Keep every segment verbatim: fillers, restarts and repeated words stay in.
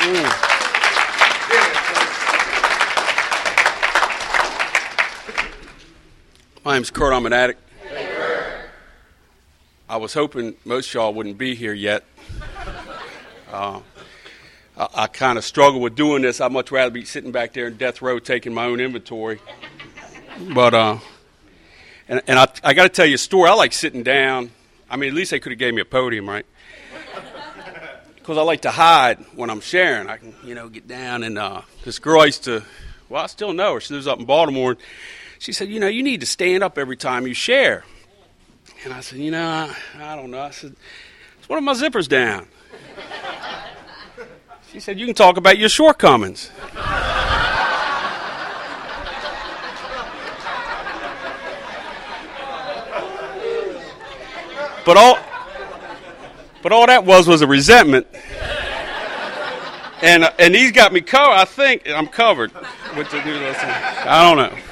Mm. My name's Kurt. I'm an addict. I was hoping most of y'all wouldn't be here yet. Uh, I, I kind of struggle with doing this. I'd much rather be sitting back there in death row taking my own inventory. But, uh, and, and I, I got to tell you a story. I like sitting down. I mean, at least they could have gave me a podium, right? Because I like to hide when I'm sharing. I can, you know, get down. And uh, this girl I used to, well, I still know her. She lives up in Baltimore. She said, you know, you need to stand up every time you share. And I said, you know, I, I don't know. I said, it's one of my zippers down. She said, you can talk about your shortcomings. But all, but all that was was a resentment. And and he's got me covered. I think I'm covered with the new listen. I don't know.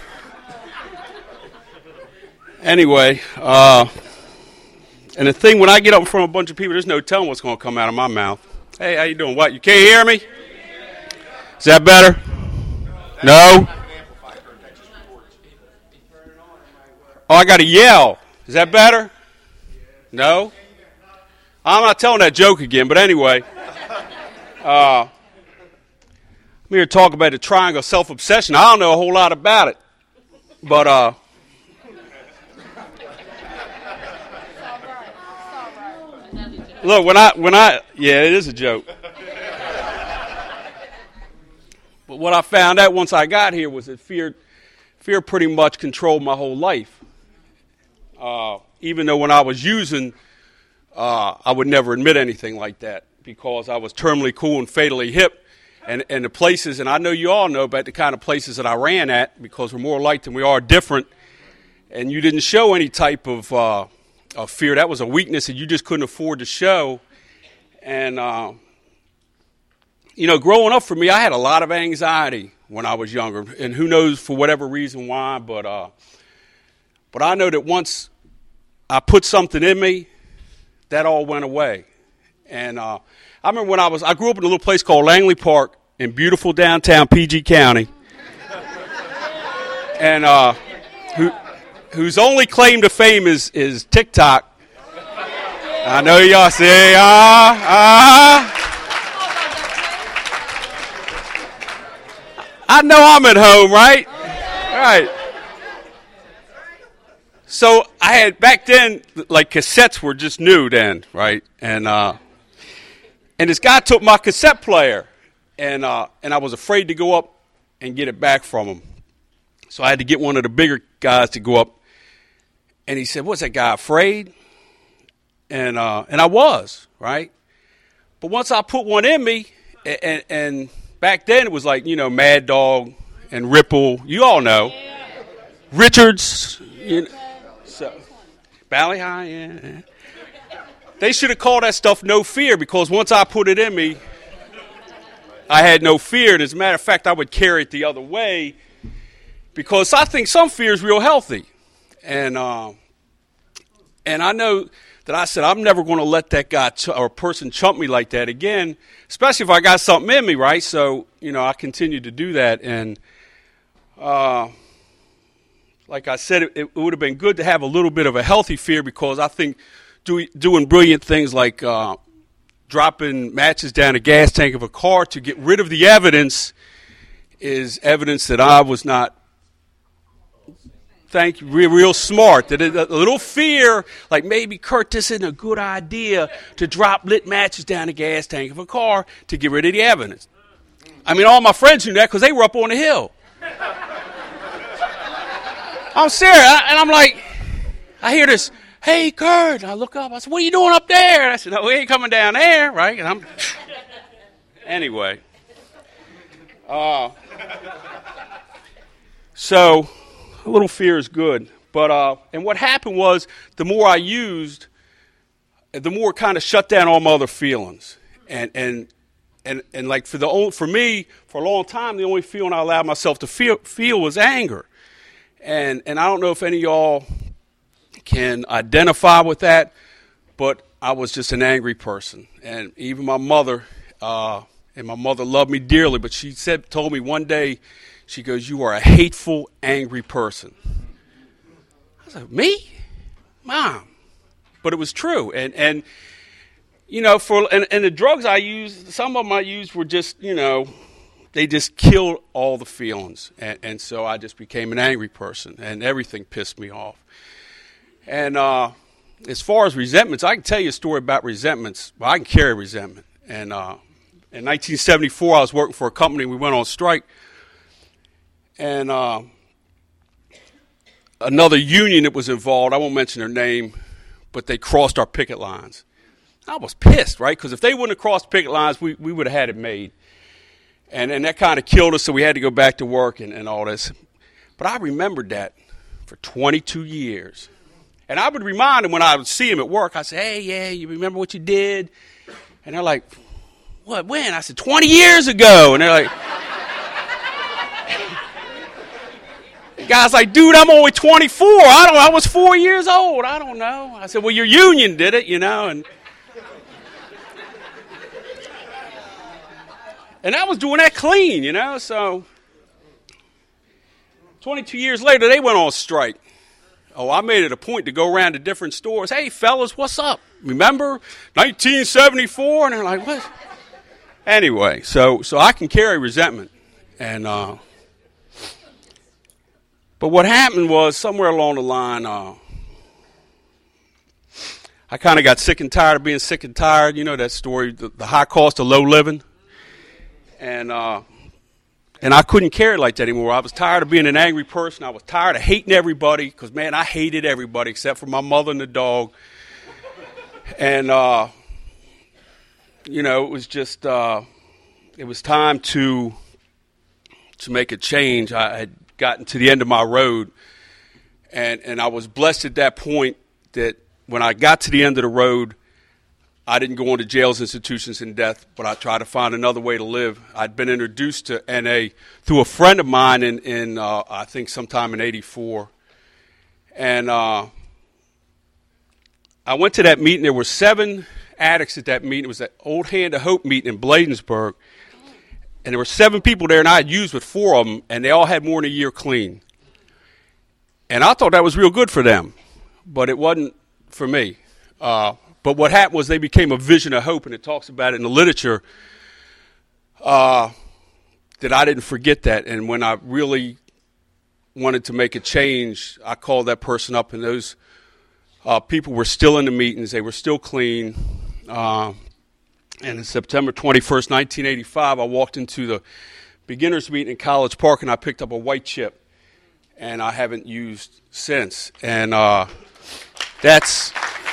Anyway, uh, and the thing, when I get up in front of a bunch of people, there's no telling what's going to come out of my mouth. Hey, how you doing? What? You can't hear me? Is that better? No? Oh, I got to yell. Is that better? No? I'm not telling that joke again, but anyway. Uh, I'm here to talk about the triangle of self-obsession. I don't know a whole lot about it, but... uh. Look, when I, when I, yeah, it is a joke. But what I found out once I got here was that fear, fear pretty much controlled my whole life. Uh, even though when I was using, uh, I would never admit anything like that because I was terminally cool and fatally hip. And, and the places, and I know you all know about the kind of places that I ran at because we're more alike than we are different. And you didn't show any type of... Uh, Of fear. That was a weakness that you just couldn't afford to show. And, uh, you know, growing up for me, I had a lot of anxiety when I was younger. And who knows for whatever reason why. But, uh, but I know that once I put something in me, that all went away. And uh, I remember when I was, I grew up in a little place called Langley Park in beautiful downtown P G County. and uh, who... whose only claim to fame is, is TikTok. I know y'all say, ah, ah. I know I'm at home, right? Right. So I had, back then, like cassettes were just new then, right? And uh, and this guy took my cassette player, and uh, and I was afraid to go up and get it back from him. So I had to get one of the bigger guys to go up. And he said, what's that guy, afraid? And uh, and I was, right? But once I put one in me, and, and, and back then it was like, you know, Mad Dog and Ripple. You all know. Richards. You know, so, Bally High, yeah. They should have called that stuff No Fear because once I put it in me, I had no fear. And as a matter of fact, I would carry it the other way because I think some fear is real healthy. And uh, and I know that I said, I'm never going to let that guy ch- or person chump me like that again, especially if I got something in me, right? So, you know, I continued to do that. And uh, like I said, it, it would have been good to have a little bit of a healthy fear because I think do, doing brilliant things like uh, dropping matches down a gas tank of a car to get rid of the evidence is evidence that I was not Thank you. Real, real smart. That a little fear, like maybe Kurt, this isn't a good idea to drop lit matches down the gas tank of a car to get rid of the evidence. I mean, all my friends knew that because they were up on the hill. I'm serious, I, and I'm like, I hear this. Hey, Kurt. And I look up. I said, what are you doing up there? And I said, no, we ain't coming down there, right? And I'm anyway. Uh, so. A little fear is good, but uh, and what happened was the more I used, the more it kind of shut down all my other feelings, and and and and like for the old, for me for a long time, the only feeling I allowed myself to feel feel was anger, and and I don't know if any of y'all can identify with that, but I was just an angry person, and even my mother, uh, and my mother loved me dearly, but she said, told me one day, she goes, "You are a hateful, angry person." I was like, "Me? Mom?" But it was true. And, and you know, for and, and the drugs I used, some of them I used were just, you know, they just killed all the feelings. And, and so I just became an angry person, and everything pissed me off. And uh, as far as resentments, I can tell you a story about resentments. Well, I can carry resentment. And uh, in nineteen seventy-four, I was working for a company. We went on strike. And uh, another union that was involved, I won't mention their name, but they crossed our picket lines. I was pissed, right? Because if they wouldn't have crossed picket lines, we, we would have had it made. And and that kind of killed us, so we had to go back to work and, and all this. But I remembered that for twenty-two years. And I would remind them when I would see them at work, I'd say, "Hey, yeah, you remember what you did?" And they're like, "What, when?" I said, twenty years ago. And they're like... The guy's like, "Dude, I'm only twenty-four. I don't. I was four years old. I don't know." I said, "Well, your union did it, you know." And and I was doing that clean, you know. So twenty-two years later, they went on strike. Oh, I made it a point to go around to different stores. "Hey, fellas, what's up? Remember nineteen seventy-four?" And they're like, "What?" Anyway, so so I can carry resentment, and. uh But what happened was somewhere along the line, uh, I kind of got sick and tired of being sick and tired. You know that story, the, the high cost of low living. And uh, and I couldn't carry it like that anymore. I was tired of being an angry person. I was tired of hating everybody because, man, I hated everybody except for my mother and the dog. And, uh, you know, it was just, uh, it was time to to make a change. I had gotten to the end of my road, and, and I was blessed at that point that when I got to the end of the road, I didn't go into jails, institutions, and death, but I tried to find another way to live. I'd been introduced to N A through a friend of mine in, in uh, I think sometime in eighty-four, and uh, I went to that meeting. There were seven addicts at that meeting. It was that Old Hand of Hope meeting in Bladensburg. And there were seven people there, and I had used with four of them, and they all had more than a year clean. And I thought that was real good for them, but it wasn't for me. Uh, but what happened was they became a vision of hope, and it talks about it in the literature, uh, that I didn't forget that. And when I really wanted to make a change, I called that person up, and those uh, people were still in the meetings. They were still clean. Uh, And on September twenty-first, nineteen eighty-five, I walked into the beginners meeting in College Park, and I picked up a white chip, and I haven't used since. And uh, that's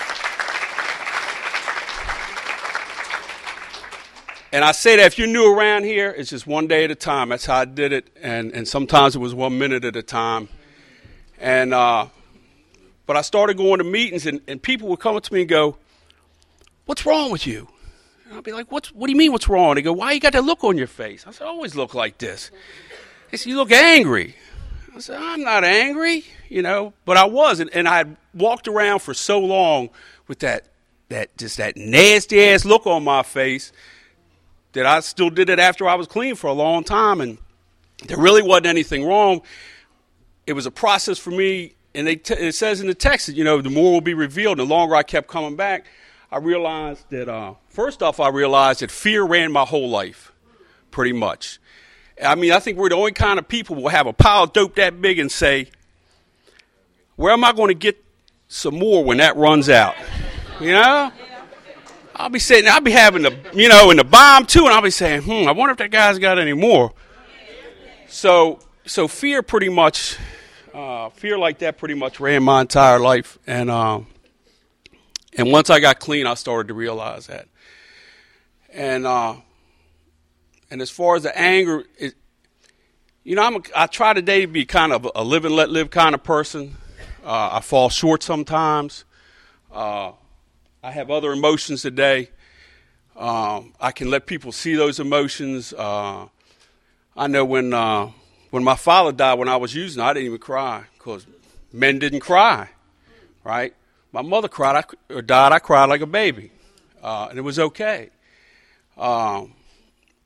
and I say that if you're new around here, it's just one day at a time. That's how I did it, and and sometimes it was one minute at a time. And uh, but I started going to meetings, and, and people would come up to me and go, "What's wrong with you?" I'll be like, What's, what do you mean what's wrong? They go, "Why you got that look on your face?" I said, "I always look like this." They said, "You look angry." I said, "I'm not angry," you know, but I wasn't. And I had walked around for so long with that, that just that nasty-ass look on my face that I still did it after I was clean for a long time. And there really wasn't anything wrong. It was a process for me. And they t- it says in the text that, you know, the more will be revealed. And the longer I kept coming back, I realized that, uh, first off, I realized that fear ran my whole life, pretty much. I mean, I think we're the only kind of people who will have a pile of dope that big and say, "Where am I going to get some more when that runs out?" You know? I'll be sitting, I'll be having the, you know, in the bomb too, and I'll be saying, hmm, I wonder if that guy's got any more. So, so fear pretty much, uh, fear like that pretty much ran my entire life. And, um, And once I got clean, I started to realize that. And uh, and as far as the anger, it, you know, I'm a, I try today to be kind of a live and let live kind of person. Uh, I fall short sometimes. Uh, I have other emotions today. Um, I can let people see those emotions. Uh, I know when uh, when my father died when I was using, I didn't even cry because men didn't cry, right? My mother cried, I, or died, I cried like a baby, uh, and it was okay. Um,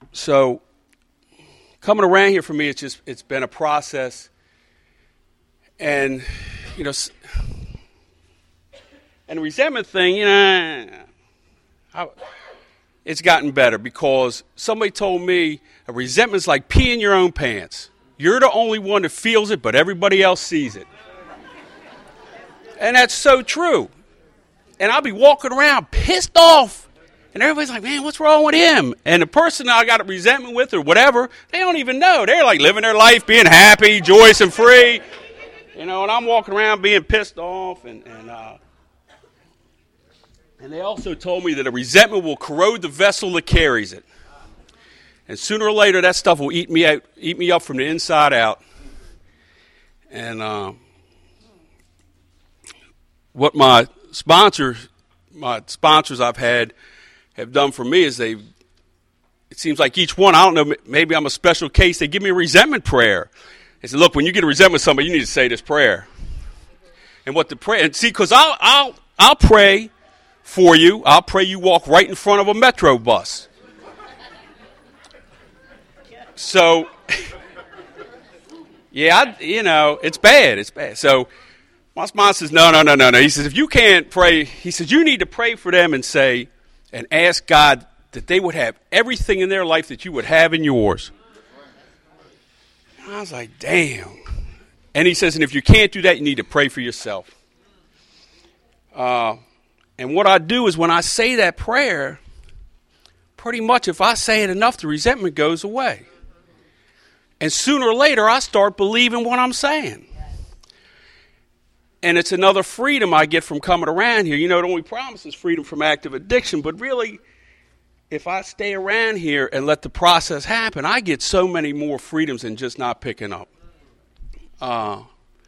so coming around here for me, it's just it's been a process, and you know, and the resentment thing, you know, I, it's gotten better because somebody told me a resentment's like peeing your own pants. You're the only one that feels it, but everybody else sees it. And that's so true. And I'll be walking around pissed off, and everybody's like, man, what's wrong with him? And the person I got a resentment with or whatever, they don't even know. They're like living their life, being happy, joyous, and free. You know, and I'm walking around being pissed off, and, and uh, And they also told me that a resentment will corrode the vessel that carries it. And sooner or later, that stuff will eat me out, eat me up from the inside out. And uh, what my sponsors, my sponsors I've had have done for me is they, it seems like each one, I don't know, maybe I'm a special case, they give me a resentment prayer. They said, look, when you get a resentment with somebody, you need to say this prayer. And what the prayer, and see, because I'll, I'll, I'll pray for you. I'll pray you walk right in front of a Metro bus. So, yeah, I, you know, it's bad. It's bad. So my sponsor says, no, no, no, no, no. He says, if you can't pray, he says, you need to pray for them and say, and ask God that they would have everything in their life that you would have in yours. And I was like, damn. And he says, and if you can't do that, you need to pray for yourself. Uh, and what I do is when I say that prayer, pretty much if I say it enough, the resentment goes away. And sooner or later, I start believing what I'm saying. And it's another freedom I get from coming around here. You know, the only promise is freedom from active addiction. But really, if I stay around here and let the process happen, I get so many more freedoms than just not picking up. Uh,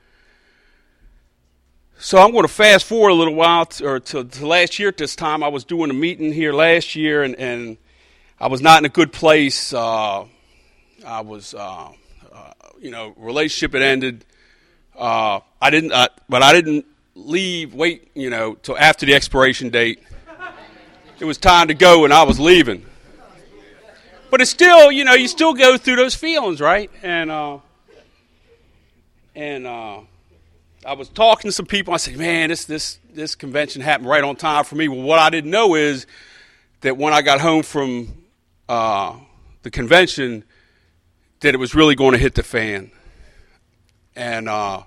so I'm going to fast forward a little while, to, or to, to last year at this time. I was doing a meeting here last year, and, and I was not in a good place. Uh, I was, uh, uh, you know, relationship had ended. Uh, I didn't, uh, but I didn't leave, wait, you know, till after the expiration date. It was time to go, and I was leaving. But it's still, you know, you still go through those feelings, right? And uh, and uh, I was talking to some people. I said, man, this this this convention happened right on time for me. Well, what I didn't know is that when I got home from uh, the convention, that it was really going to hit the fan. And uh,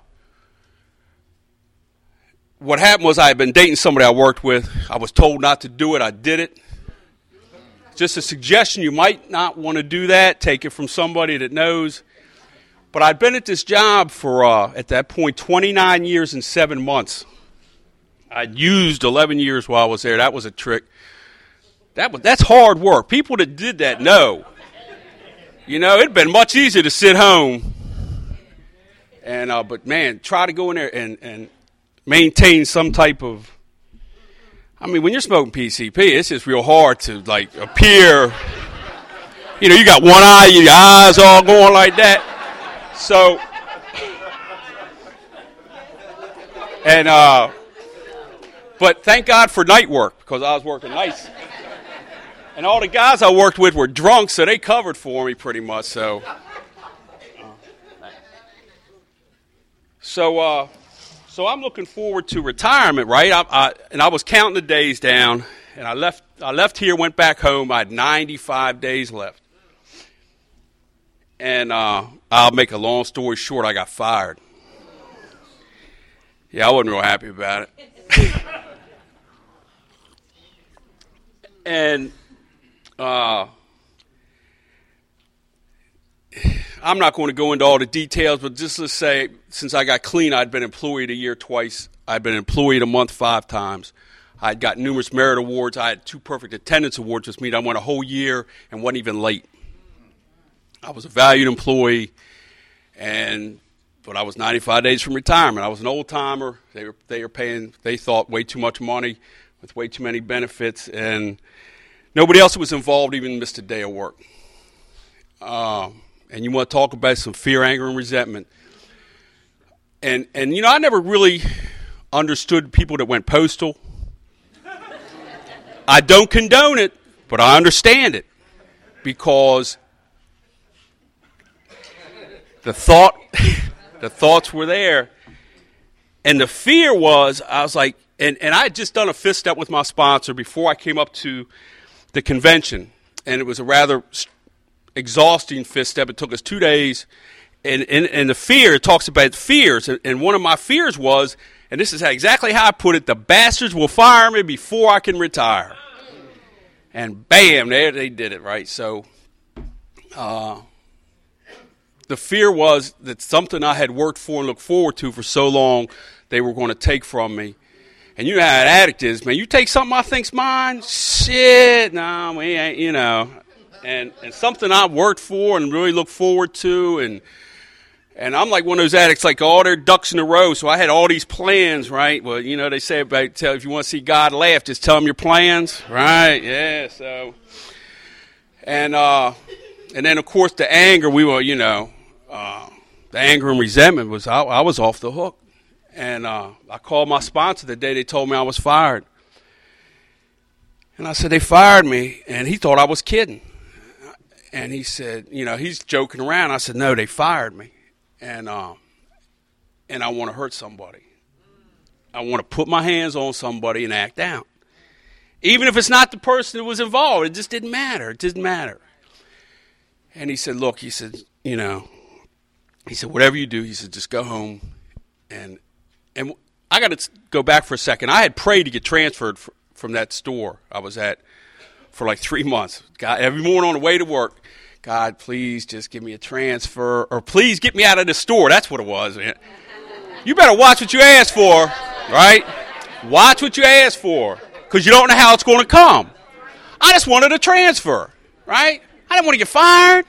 what happened was I had been dating somebody I worked with. I was told not to do it. I did it. Just a suggestion, you might not want to do that. Take it from somebody that knows. But I'd been at this job for, uh, at that point, twenty-nine years and seven months. I'd used eleven years while I was there. That was a trick. That was, that's hard work. People that did that know. You know, it'd been much easier to sit home. And uh, but, man, try to go in there and, and maintain some type of, I mean, when you're smoking P C P, it's just real hard to, like, appear, you know, you got one eye, your eyes all going like that. So, and, uh, but thank God for night work, because I was working nights. And all the guys I worked with were drunk, so they covered for me pretty much, so. So, uh, so I'm looking forward to retirement, right? I, I, and I was counting the days down, and I left. I left here, went back home. I had ninety-five days left, and uh, I'll make a long story short. I got fired. Yeah, I wasn't real happy about it. and uh, I'm not going to go into all the details, but just let's say, since I got clean, I'd been employed a year twice. I'd been employed a month five times. I'd got numerous merit awards. I had two perfect attendance awards, which means I went a whole year and wasn't even late. I was a valued employee, and but I was ninety-five days from retirement. I was an old timer. They were they were paying, they thought, way too much money with way too many benefits, and nobody else that was involved even missed a day of work. Um. And you want to talk about some fear, anger, and resentment. And, and you know, I never really understood people that went postal. I don't condone it, but I understand it. because the thought, the thoughts were there, and the fear was, I was like, and, and I had just done a fifth step with my sponsor before I came up to the convention, and it was a rather exhausting fifth step. It took us two days, and, and, and the fear, it talks about fears, and, and one of my fears was, and this is how, exactly how I put it, the bastards will fire me before I can retire. And bam, there they did it, right? So uh, the fear was that something I had worked for and looked forward to for so long, they were going to take from me. And you know how an addict is, man. You take something I think's mine, shit, no, we ain't, you know. And and something I worked for and really looked forward to, and and I'm like one of those addicts, like all their ducks in a row. So I had all these plans, right? Well, you know, they say about tell if you want to see God laugh, just tell him your plans, right? Yeah. So, and uh, and then of course the anger, we were, you know, uh, the anger and resentment was I, I was off the hook, and uh, I called my sponsor the day they told me I was fired, and I said they fired me, and he thought I was kidding, and he said, you know, he's joking around. I said no, they fired me. And uh, and I want to hurt somebody. I want to put my hands on somebody and act out. Even if it's not the person that was involved, it just didn't matter. It didn't matter. And he said, look, he said, you know, he said, whatever you do, he said, just go home. And and I got to go back for a second. I had prayed to get transferred f- from that store I was at for like three months. God, every morning on the way to work, God, please just give me a transfer, or please get me out of the store. That's what it was. Man. You better watch what you ask for, right? Watch what you ask for, because you don't know how it's going to come. I just wanted a transfer, right? I didn't want to get fired.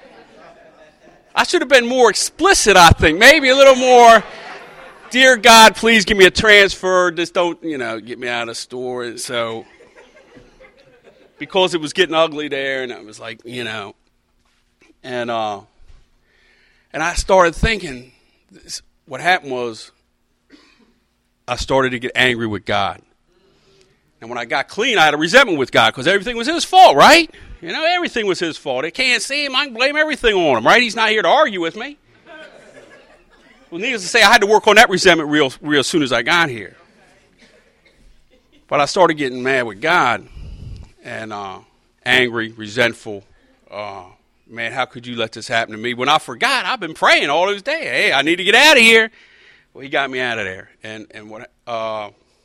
I should have been more explicit, I think. Maybe a little more, dear God, please give me a transfer. Just don't, you know, get me out of the store. And so, because it was getting ugly there, and I was like, you know, And uh, and I started thinking, this, what happened was I started to get angry with God. And when I got clean, I had a resentment with God because everything was his fault, right? You know, everything was his fault. They can't see him. I can blame everything on him, right? He's not here to argue with me. Well, needless to say, I had to work on that resentment real, real soon as I got here. But I started getting mad with God and uh, angry, resentful, uh man, how could you let this happen to me? When I forgot, I've been praying all those days. Hey, I need to get out of here. Well, he got me out of there. And and what? Uh,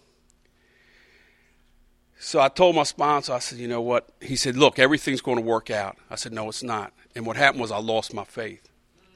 so I told my sponsor, I said, you know what? He said, look, everything's going to work out. I said, no, it's not. And what happened was I lost my faith.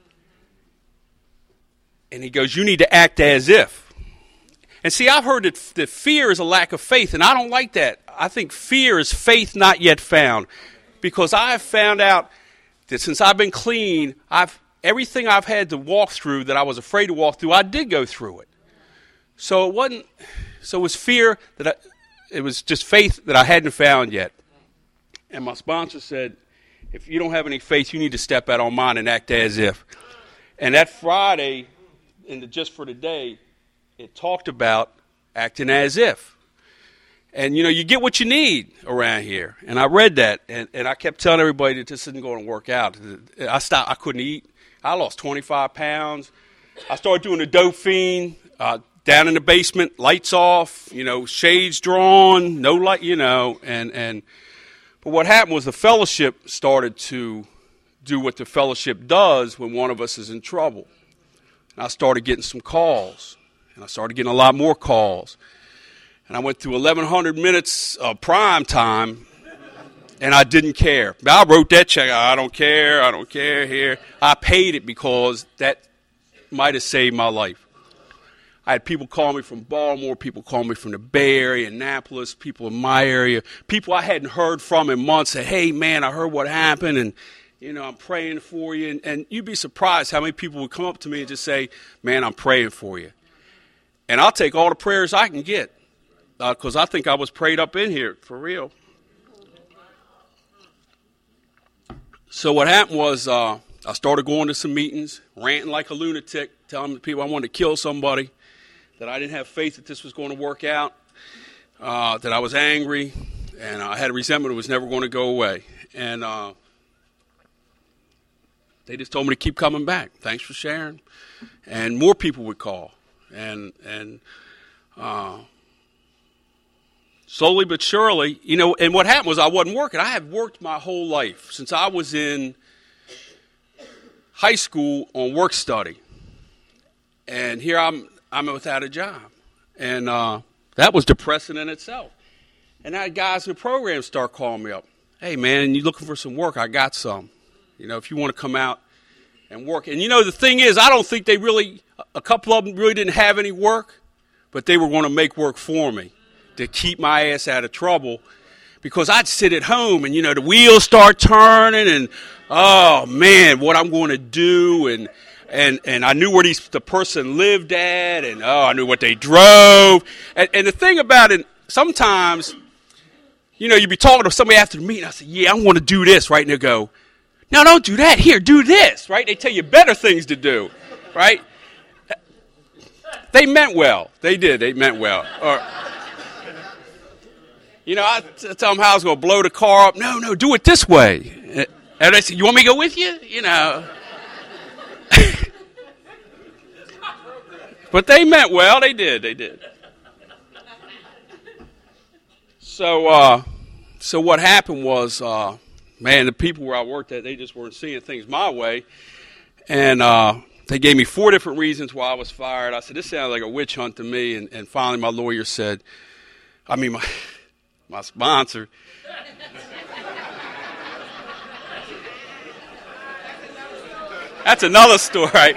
And he goes, you need to act as if. And see, I've heard that, that fear is a lack of faith, and I don't like that. I think fear is faith not yet found, because I have found out that since I've been clean, I've everything I've had to walk through that I was afraid to walk through, I did go through it. So it wasn't. So it was fear that I, it was just faith that I hadn't found yet. And my sponsor said, "If you don't have any faith, you need to step out on mine and act as if." And that Friday, in the Just for Today, it talked about acting as if. And, you know, you get what you need around here. And I read that, and, and I kept telling everybody that this isn't going to work out. I stopped. I couldn't eat. I lost twenty-five pounds. I started doing the dope fiend, uh, down in the basement, lights off, you know, shades drawn, no light, you know. And, and but what happened was the fellowship started to do what the fellowship does when one of us is in trouble. And I started getting some calls, and I started getting a lot more calls. And I went through eleven hundred minutes of prime time, and I didn't care. I wrote that check. I don't care. I don't care here. I paid it because that might have saved my life. I had people call me from Baltimore, people call me from the Bay Area, Annapolis, people in my area, people I hadn't heard from in months said, hey, man, I heard what happened, and, you know, I'm praying for you. And, and you'd be surprised how many people would come up to me and just say, man, I'm praying for you. And I'll take all the prayers I can get. Because uh, I think I was prayed up in here, for real. So what happened was uh, I started going to some meetings, ranting like a lunatic, telling the people I wanted to kill somebody, that I didn't have faith that this was going to work out, uh, that I was angry, and I had a resentment it was never going to go away. And uh, they just told me to keep coming back. Thanks for sharing. And more people would call. And, and uh, slowly but surely, you know, and what happened was I wasn't working. I had worked my whole life since I was in high school on work study. And here I'm I'm without a job. And uh, that was depressing in itself. And I had guys in the program start calling me up. Hey, man, you looking for some work? I got some. You know, if you want to come out and work. And, you know, the thing is, I don't think they really, a couple of them really didn't have any work, but they were going to make work for me to keep my ass out of trouble. Because I'd sit at home and, you know, the wheels start turning and, oh, man, what I'm going to do. And and and I knew where these, the person lived at and, oh, I knew what they drove. And, and the thing about it, sometimes, you know, you'd be talking to somebody after the meeting. I said, yeah, I want to do this, right? And they'll go, no, don't do that. Here, do this, right? They tell you better things to do, right? They meant well. They did. They meant well. Or, you know, I t- tell them how I was going to blow the car up. No, no, do it this way. And they said, you want me to go with you? You know. But they meant well. They did. They did. So, uh, so what happened was, uh, man, the people where I worked at, they just weren't seeing things my way. And uh, they gave me four different reasons why I was fired. I said, this sounds like a witch hunt to me. And, and finally my lawyer said, I mean, my, my sponsor. That's another story.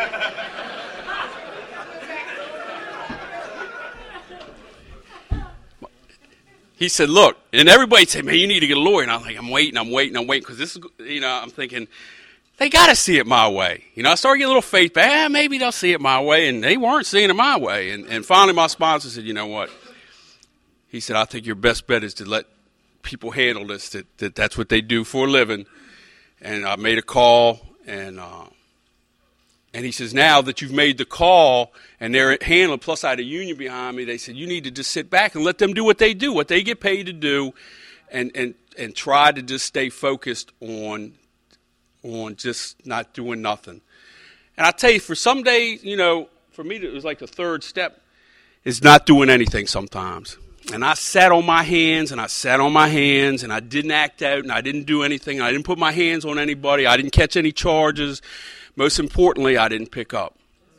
He said, look, and everybody said, man, you need to get a lawyer. And I'm like, I'm waiting, I'm waiting, I'm waiting. Because this is, you know, I'm thinking, they got to see it my way. You know, I started getting a little faith back. Eh, maybe they'll see it my way. And they weren't seeing it my way. And, and finally my sponsor said, you know what? He said, I think your best bet is to let people handle this, that, that that's what they do for a living. And I made a call, and uh, and he says, now that you've made the call and they're handling, plus I had a union behind me, they said, you need to just sit back and let them do what they do, what they get paid to do, and and, and try to just stay focused on on just not doing nothing. And I tell you, for some days, you know, for me, it was like the third step is not doing anything sometimes. And I sat on my hands, and I sat on my hands, and I didn't act out, and I didn't do anything. I didn't put my hands on anybody. I didn't catch any charges. Most importantly, I didn't pick up.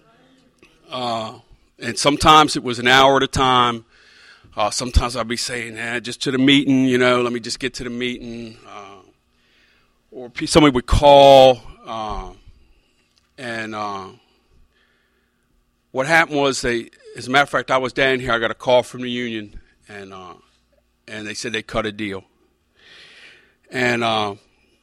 Uh, and sometimes it was an hour at a time. Uh, sometimes I'd be saying, eh, just to the meeting, you know, let me just get to the meeting. Uh, or somebody would call, uh, and uh, what happened was they, as a matter of fact, I was down here. I got a call from the union, and uh, and they said they cut a deal. And uh,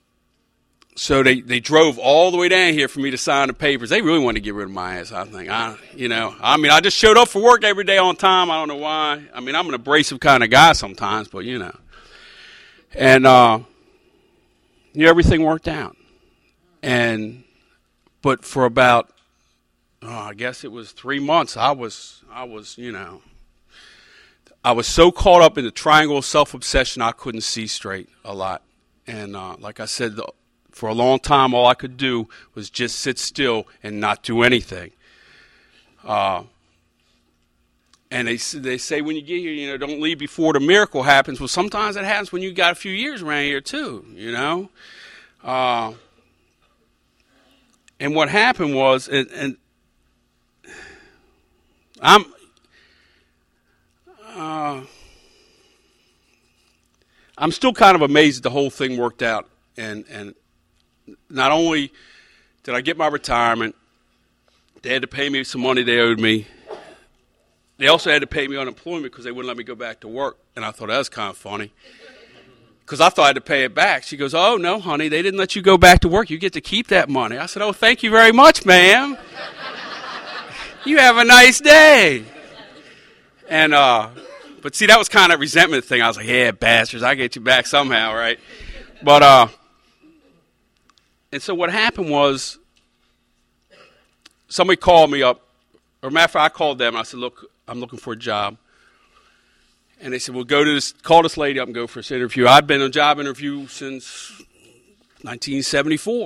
so they, they drove all the way down here for me to sign the papers. They really wanted to get rid of my ass, I think. I, you know, I mean, I just showed up for work every day on time. I don't know why. I mean, I'm an abrasive kind of guy sometimes, but, you know. And, uh, you know, everything worked out. And, but for about, oh, I guess it was three months, I was, I was, you know, I was so caught up in the triangle of self-obsession, I couldn't see straight a lot. And uh, like I said, the, for a long time, all I could do was just sit still and not do anything. Uh, and they they say when you get here, you know, don't leave before the miracle happens. Well, sometimes it happens when you got a few years around here too, you know. Uh, and what happened was, and, and I'm. Uh, I'm still kind of amazed that the whole thing worked out, and and not only did I get my retirement, they had to pay me some money they owed me. They also had to pay me unemployment because they wouldn't let me go back to work, and I thought that was kind of funny because I thought I had to pay it back. She goes, oh, no, honey, they didn't let you go back to work. You get to keep that money. I said, oh, thank you very much, ma'am. You have a nice day. And, uh, but see, that was kind of a resentment thing. I was like, yeah, bastards, I'll get you back somehow, right? But, uh, and so what happened was somebody called me up, or matter of fact, I called them, and I said, look, I'm looking for a job. And they said, well, go to this, call this lady up and go for this interview. I'd been on a job interview since nineteen seventy-four.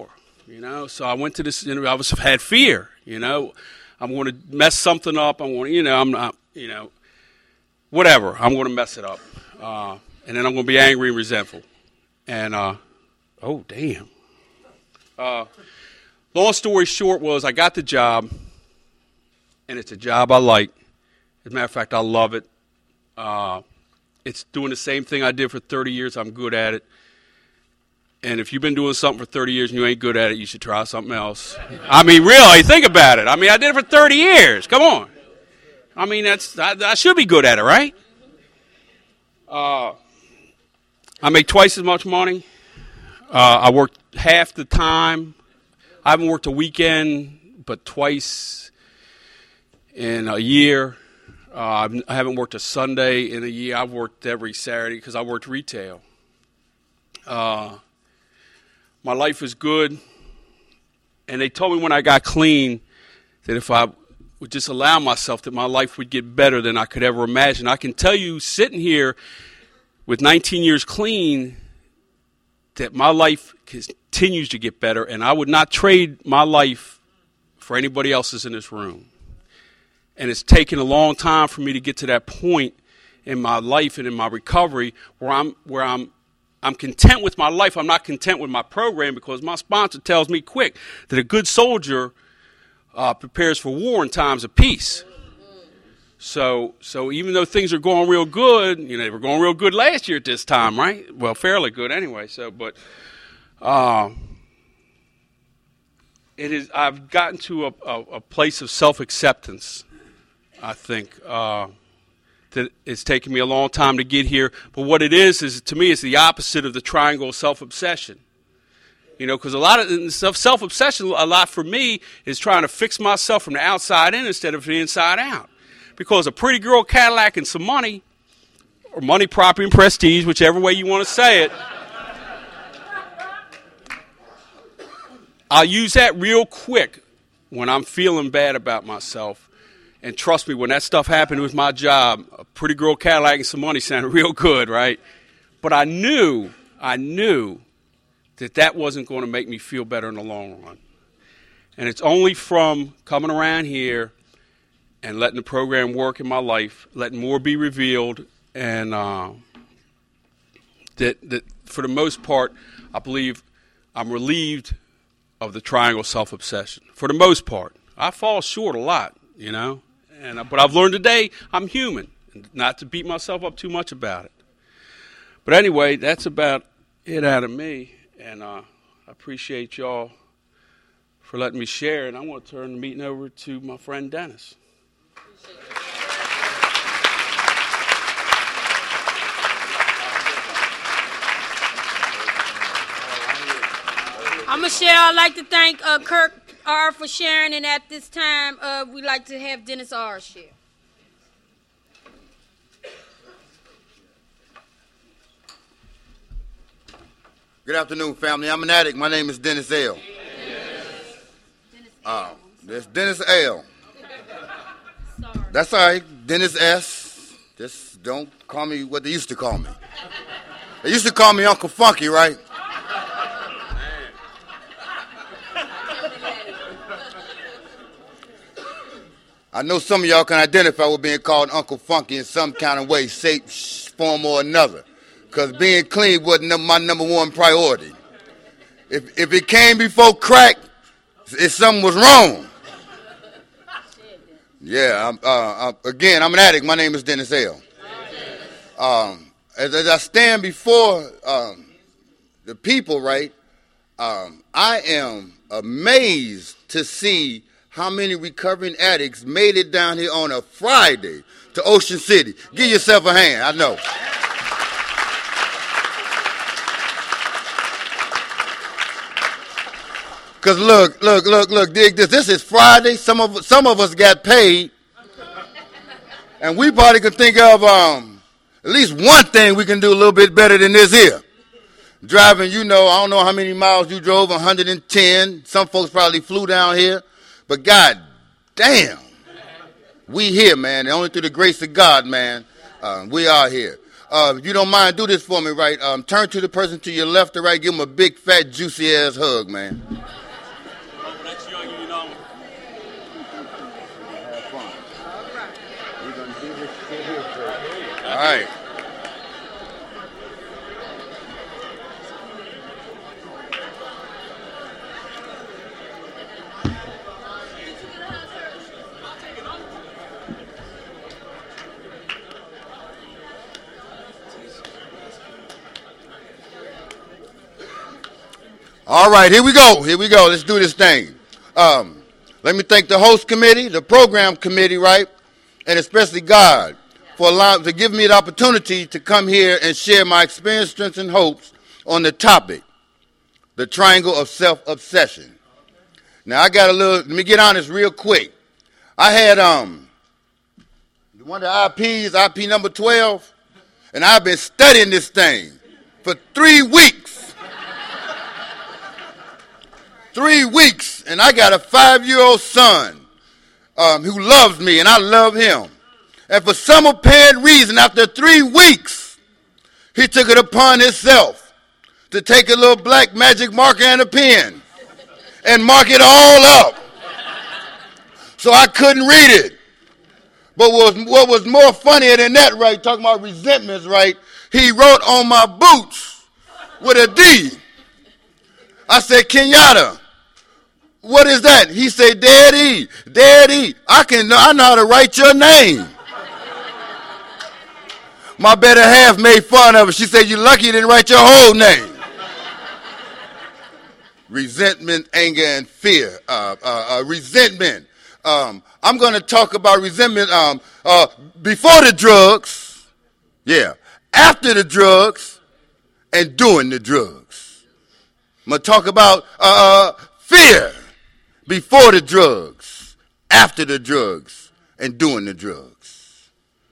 you know. So I went to this interview. I was had fear, you know. I'm going to mess something up. I'm going to, you know, I'm not, you know, whatever. I'm going to mess it up. Uh, and then I'm going to be angry and resentful. And, uh, oh, damn. Uh, long story short was I got the job, and it's a job I like. As a matter of fact, I love it. Uh, it's doing the same thing I did for thirty years. I'm good at it. And if you've been doing something for thirty years and you ain't good at it, you should try something else. I mean, really, think about it. I mean, I did it for thirty years. Come on. I mean, that's I, I should be good at it, right? Uh, I make twice as much money. Uh, I work half the time. I haven't worked a weekend, but twice in a year. Uh, I haven't worked a Sunday in a year. I've worked every Saturday because I worked retail. Uh, my life is good. And they told me when I got clean that if I would just allow myself that my life would get better than I could ever imagine. I can tell you sitting here with nineteen years clean that my life continues to get better, and I would not trade my life for anybody else's in this room. And it's taken a long time for me to get to that point in my life and in my recovery where I'm where I'm I'm content with my life. I'm not content with my program because my sponsor tells me quick that a good soldier uh, prepares for war in times of peace. So so even though things are going real good, you know, they were going real good last year at this time, right? Well, fairly good anyway. So, but uh, it is. I've gotten to a, a, a place of self-acceptance. I think uh, that it's taken me a long time to get here. But what it is is, to me, it's the opposite of the triangle of self-obsession. You know, because a lot of self-obsession, a lot for me, is trying to fix myself from the outside in instead of the inside out. Because a pretty girl, Cadillac, and some money, or money, property, and prestige, whichever way you want to say it, I'll use that real quick when I'm feeling bad about myself. And trust me, when that stuff happened with my job, a pretty girl, Cadillac, and some money sounded real good, right? But I knew, I knew that that wasn't going to make me feel better in the long run. And it's only from coming around here and letting the program work in my life, letting more be revealed, and uh, that, that for the most part, I believe I'm relieved of the triangle self-obsession. For the most part. I fall short a lot, you know, and uh, but I've learned today I'm human, and not to beat myself up too much about it. But anyway, that's about it out of me, and uh, I appreciate y'all for letting me share, and I want to turn the meeting over to my friend Dennis. I'm Michelle. I'd like to thank uh, Kirk R. for sharing, and at this time, uh, we'd like to have Dennis R. share. Good afternoon, family. I'm an addict. My name is Dennis L. Dennis uh, That's Dennis L. Sorry. That's all right. Dennis S. Just don't call me what they used to call me. They used to call me Uncle Funky, right? I know some of y'all can identify with being called Uncle Funky in some kind of way, shape, form, or another. Because being clean wasn't my number one priority. If if it came before crack, if something was wrong. Yeah, I'm, uh, uh, again, I'm an addict. My name is Dennis L. Um, as, as I stand before um, the people, right, um, I am amazed to see how many recovering addicts made it down here on a Friday to Ocean City. Give yourself a hand, I know. Because look, look, look, look, dig this. This is Friday. Some of some of us got paid. And we probably could think of um, at least one thing we can do a little bit better than this here. Driving, you know, I don't know how many miles you drove, one hundred ten. Some folks probably flew down here. But God damn, we here, man. And only through the grace of God, man, uh, we are here. Uh, if you don't mind, do this for me, right? Um, turn to the person to your left or right. Give them a big, fat, juicy-ass hug, man. right. All right, here we go. Here we go. Let's do this thing. Um, let me thank the host committee, the program committee, right, and especially God for allowing to give me the opportunity to come here and share my experience, strengths, and hopes on the topic, the triangle of self-obsession. Now, I got a little. Let me get on this real quick. I had um one of the I Ps, I P number twelve, and I've been studying this thing for three weeks. Three weeks, and I got a five-year-old son um, who loves me, and I love him. And for some apparent reason, after three weeks, he took it upon himself to take a little black magic marker and a pen and mark it all up. So I couldn't read it. But what was, what was more funnier than that, right, talking about resentments, right, he wrote on my boots with a D. I said, Kenyatta, what is that? He said, Daddy, Daddy, I can I know how to write your name. My better half made fun of it. She said, you're lucky you didn't write your whole name. Resentment, anger, and fear. Uh, uh, uh, resentment. Um, I'm going to talk about resentment um, uh, before the drugs, yeah, after the drugs, and during the drugs. I'm going to talk about uh, fear. Before the drugs, after the drugs, and during the drugs.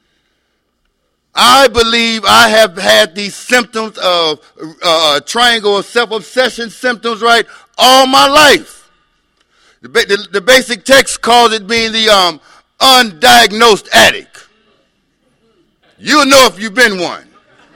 I believe I have had these symptoms of uh, triangle of self-obsession symptoms, right, all my life. The, the, the basic text calls it being the um, undiagnosed addict. You'll know if you've been one.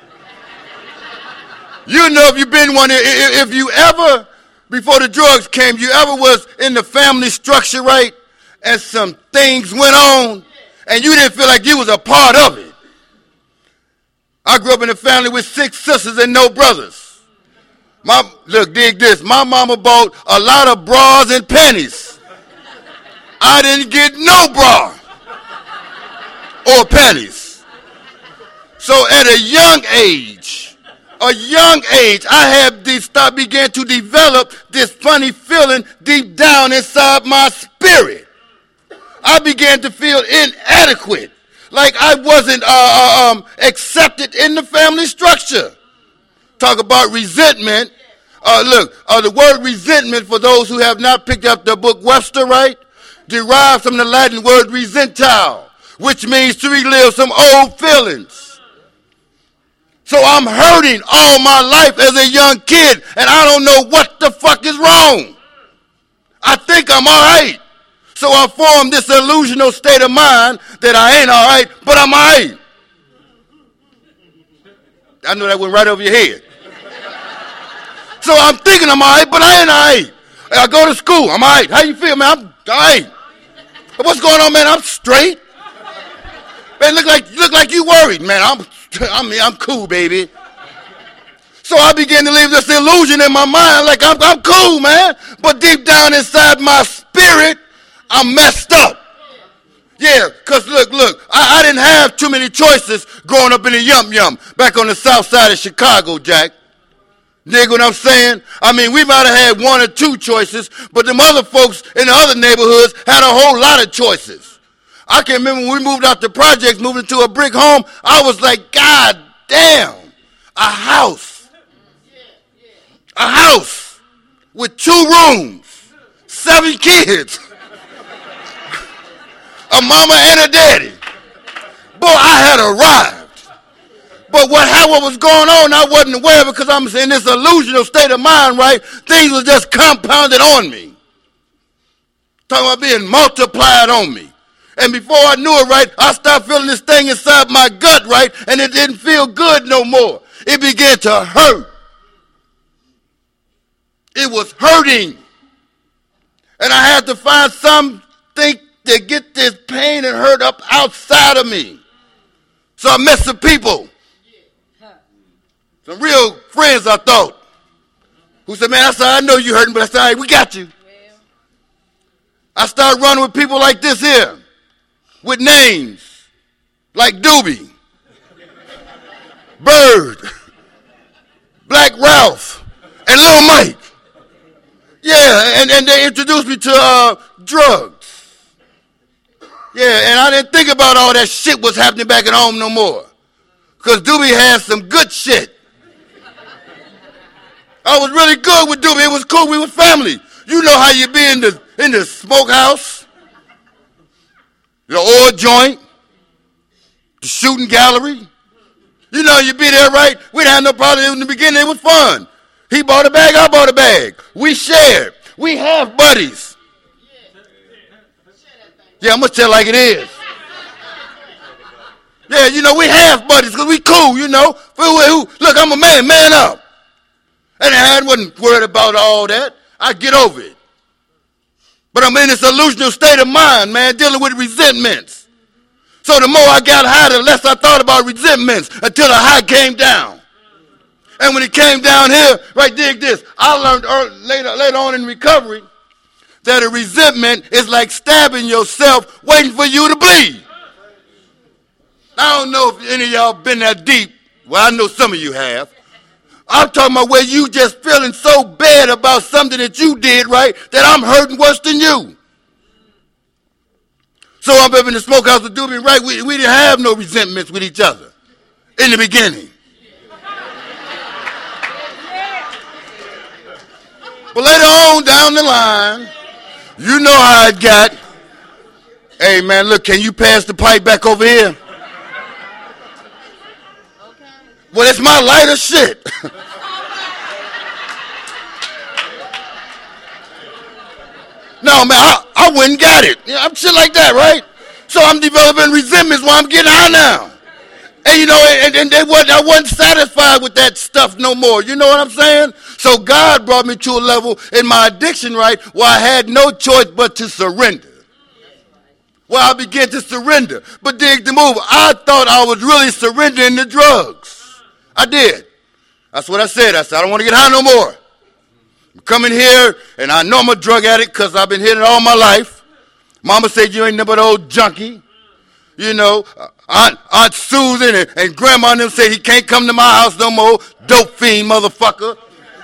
You'll know if you've been one. If you ever... Before the drugs came, you ever was in the family structure, right? And some things went on, and you didn't feel like you was a part of it. I grew up in a family with six sisters and no brothers. My, look, dig this. My mama bought a lot of bras and panties. I didn't get no bra or panties. So at a young age, a young age, I have de- start, began to develop this funny feeling deep down inside my spirit. I began to feel inadequate, like I wasn't uh, uh, um, accepted in the family structure. Talk about resentment. Uh, look, uh, the word resentment, for those who have not picked up the book Webster, right, derives from the Latin word resentile, which means to relive some old feelings. So I'm hurting all my life as a young kid, and I don't know what the fuck is wrong. I think I'm all right. So I formed this illusional state of mind that I ain't all right, but I'm all right. I know that went right over your head. So I'm thinking I'm all right, but I ain't all right. I go to school, I'm all right. How you feel, man? I'm all right. What's going on, man? I'm straight. Man, look like, look like you worried, man. I'm I mean, I'm cool, baby. So I began to leave this illusion in my mind like I'm, I'm cool, man. But deep down inside my spirit, I'm messed up. Yeah, because look, look, I, I didn't have too many choices growing up in the Yum Yum back on the south side of Chicago, Jack. Dig what I'm saying? I mean, we might have had one or two choices, but them other folks in the other neighborhoods had a whole lot of choices. I can remember when we moved out the projects, moved into a brick home, I was like, God damn, a house. A house with two rooms, seven kids, a mama and a daddy. Boy, I had arrived. But what, how, what was going on, I wasn't aware of it because I'm in this illusional state of mind, right? Things were just compounded on me. Talking about being multiplied on me. And before I knew it, right, I started feeling this thing inside my gut, right, and it didn't feel good no more. It began to hurt. It was hurting. And I had to find something to get this pain and hurt up outside of me. So I met some people, some real friends I thought, who said, man, I said, I know you hurting, but I said, all right, we got you. I started running with people like this here, with names like Doobie, Bird, Black Ralph, and Lil Mike. Yeah, and, and they introduced me to uh, drugs. Yeah, and I didn't think about all that shit was happening back at home no more. Because Doobie had some good shit. I was really good with Doobie. It was cool. We were family. You know how you be in the in the smokehouse, the oil joint, the shooting gallery. You know you be there, right? We didn't have no problem. In the beginning, it was fun. He bought a bag, I bought a bag. We shared. We have buddies. Yeah, I'm going to tell it like it is. Yeah, you know, we have buddies because we cool, you know. Look, I'm a man, man up. And I wasn't worried about all that. I get over it. But I'm in this illusional state of mind, man, dealing with resentments. So the more I got high, the less I thought about resentments until the high came down. And when it came down here, right, dig this, I learned early, later, later on in recovery that a resentment is like stabbing yourself waiting for you to bleed. I don't know if any of y'all been that deep. Well, I know some of you have. I'm talking about where you just feeling so bad about something that you did, right, that I'm hurting worse than you. So I'm up in the smokehouse with Doobie, right? We, we didn't have no resentments with each other in the beginning. But later on down the line, you know how it got. Hey, man, look, can you pass the pipe back over here? Well, it's my lighter shit. No, man, I, I went and got it. You know, I'm shit like that, right? So I'm developing resentments while I'm getting high now. And, you know, and, and they wasn't, I wasn't satisfied with that stuff no more. You know what I'm saying? So God brought me to a level in my addiction, right, where I had no choice but to surrender. Where I began to surrender. But dig the move. I thought I was really surrendering to drugs. I did. That's what I said. I said, I don't want to get high no more. I'm coming here, and I know I'm a drug addict because I've been hitting all my life. Mama said, you ain't never an old junkie. You know, Aunt, Aunt Susan and, and Grandma and them say he can't come to my house no more. Dope fiend motherfucker.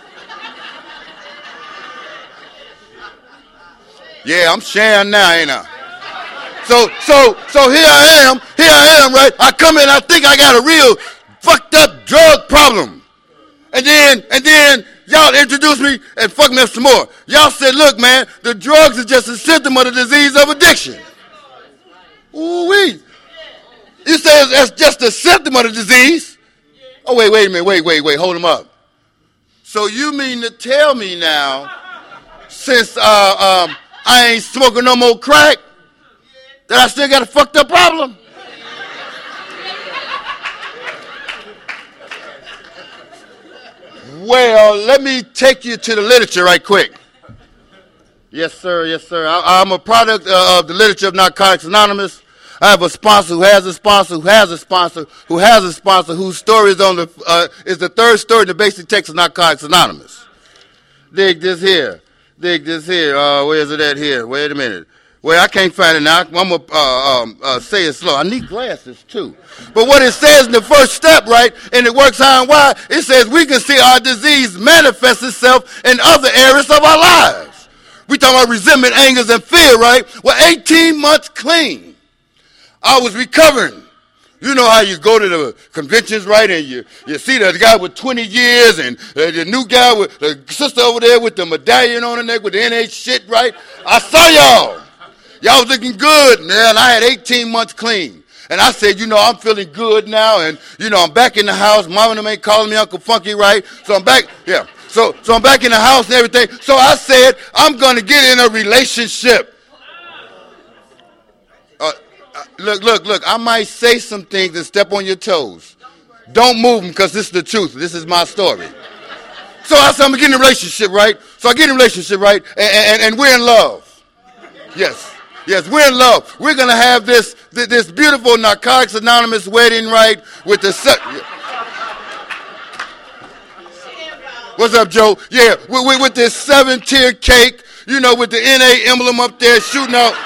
Yeah, I'm sharing now, ain't I? So, so, so here I am. Here I am, right? I come in, I think I got a real fucked up drug problem. And then, and then y'all introduced me and fucked me up some more. Y'all said, look, man, the drugs is just a symptom of the disease of addiction. Ooh-wee. You say that's just a symptom of the disease? Oh, wait, wait a minute, wait, wait, wait, hold them up. So you mean to tell me now, since uh, um, I ain't smoking no more crack, that I still got a fucked up problem? Well, let me take you to the literature right quick. Yes, sir. Yes, sir. I, I'm a product uh, of the literature of Narcotics Anonymous. I have a sponsor who has a sponsor who has a sponsor who has a sponsor whose story is on the uh, is the third story in the basic text of Narcotics Anonymous. Dig this here. Dig this here. Uh, where is it at here? Wait a minute. Well, I can't find it now. I'm going to uh, um, uh, say it slow. I need glasses, too. But what it says in the first step, right, and it works how and why, it says we can see our disease manifest itself in other areas of our lives. We talking about resentment, angers, and fear, right? Well, eighteen months clean. I was recovering. You know how you go to the conventions, right, and you, you see the guy with twenty years and uh, the new guy with the sister over there with the medallion on her neck with the N H shit, right? I saw y'all. Y'all was looking good, man. I had eighteen months clean. And I said, you know, I'm feeling good now. And, you know, I'm back in the house. Mama and them ain't calling me Uncle Funky, right? So I'm back, yeah. So, so I'm back in the house and everything. So I said, I'm going to get in a relationship. Uh, uh, look, look, look. I might say some things and step on your toes. Don't move them because this is the truth. This is my story. So I said, I'm going to get in a relationship, right? So I get in a relationship, right? And, and, and we're in love. Yes. Yes, we're in love. We're going to have this th- this beautiful Narcotics Anonymous wedding, right? With the se- What's up, Joe? Yeah, with, with, with this seven-tier cake, you know, with the N A emblem up there shooting out.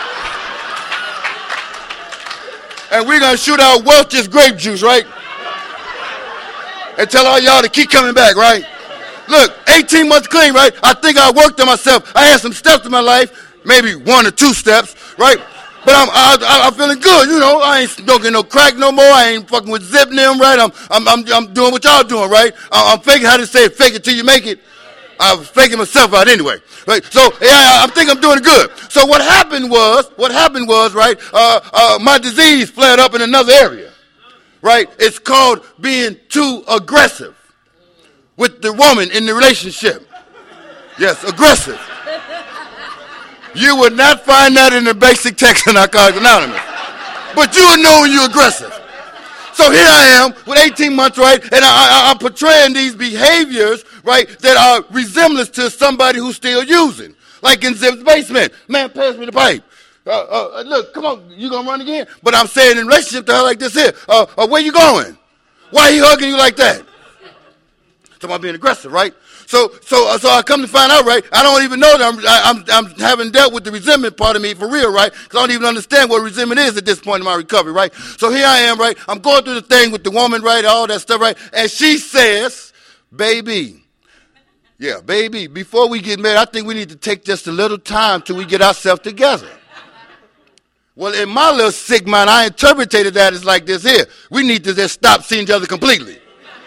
And we're going to shoot out Welch's grape juice, right? And tell all y'all to keep coming back, right? Look, eighteen months clean, right? I think I worked on myself. I had some steps in my life, maybe one or two steps, right? But I'm I, I, I'm feeling good, you know. I ain't smoking no crack no more. I ain't fucking with Zip and them, right? I'm I'm I'm, I'm doing what y'all doing, right? I'm, I'm faking how to say it, fake it till you make it. I was faking myself out anyway, right? So yeah, I, I think I'm doing good. So what happened was, what happened was, right? Uh, uh, my disease flared up in another area, right? It's called being too aggressive with the woman in the relationship. Yes, aggressive. You would not find that in the basic text in Narcotics Anonymous. But you will know when you're aggressive. So here I am with eighteen months, right? And I, I, I'm portraying these behaviors, right, that are resemblance to somebody who's still using. Like in Zip's basement. Man, pass me the pipe. Uh, uh, look, come on, you gonna run again? But I'm saying in relationship to her like this here. Uh, uh, where you going? Why he hugging you like that? So I'm being aggressive, right? So, so, uh, so I come to find out, right? I don't even know that I'm, I, I'm, I'm having dealt with the resentment part of me for real, right? Because I don't even understand what resentment is at this point in my recovery, right? So here I am, right? I'm going through the thing with the woman, right? All that stuff, right? And she says, "Baby, yeah, baby, before we get married, I think we need to take just a little time till we get ourselves together." Well, in my little sick mind, I interpreted that as like this here. We need to just stop seeing each other completely.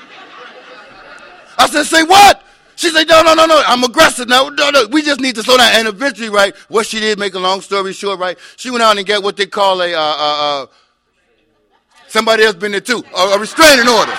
I said, "Say what?" She said, no, no, no, no, I'm aggressive now. No, no, we just need to slow down. And eventually, right, what she did, make a long story short, right, she went out and got what they call a, uh, uh, uh, somebody else been there too, a, a restraining order.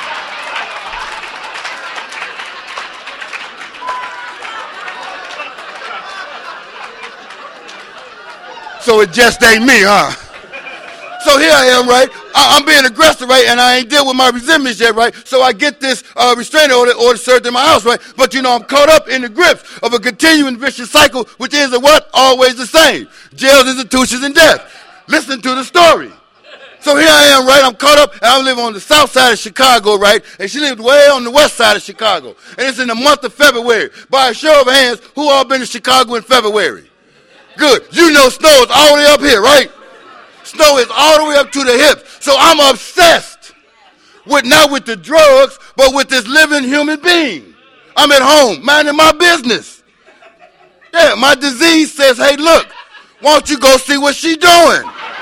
So it just ain't me, huh? So here I am, right? I, I'm being aggressive, right? And I ain't dealt with my resentments yet, right? So I get this uh, restraining order, order served in my house, right? But, you know, I'm caught up in the grips of a continuing vicious cycle, which is a what? Always the same. Jails, institutions, and death. Listen to the story. So here I am, right? I'm caught up, and I live on the south side of Chicago, right? And she lived way on the west side of Chicago. And it's in the month of February. By a show of hands, who all been to Chicago in February? Good. You know snow is all the way up here, right? Snow is all the way up to the hips. So I'm obsessed with not with the drugs, but with this living human being. I'm at home, minding my business. Yeah, my disease says, hey, look, why don't you go see what she's doing?